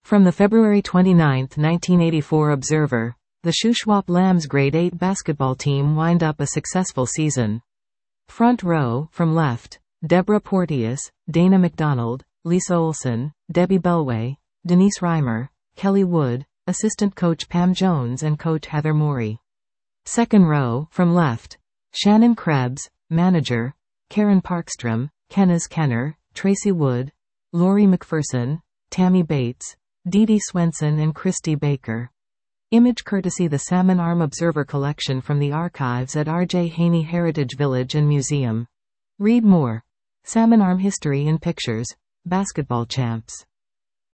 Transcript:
From the February 29, 1984 Observer, the Shuswap Lambs Grade 8 basketball team wind up a successful season. Front row, from left, Deborah Porteous, Dana McDonald, Lisa Olson, Debbie Belway, Denise Reimer, Kelly Wood, assistant coach Pam Jones and coach Heather Morey. Second row, from left, Shannon Krebs, manager, Karen Parkstrom, Kenneth Kenner, Tracy Wood, Lori McPherson, Tammy Bates, Dee Dee Swenson and Christy Baker. Image courtesy the Salmon Arm Observer collection from the archives at R.J. Haney Heritage Village and Museum. Read more. Salmon Arm History in Pictures. Basketball Champs.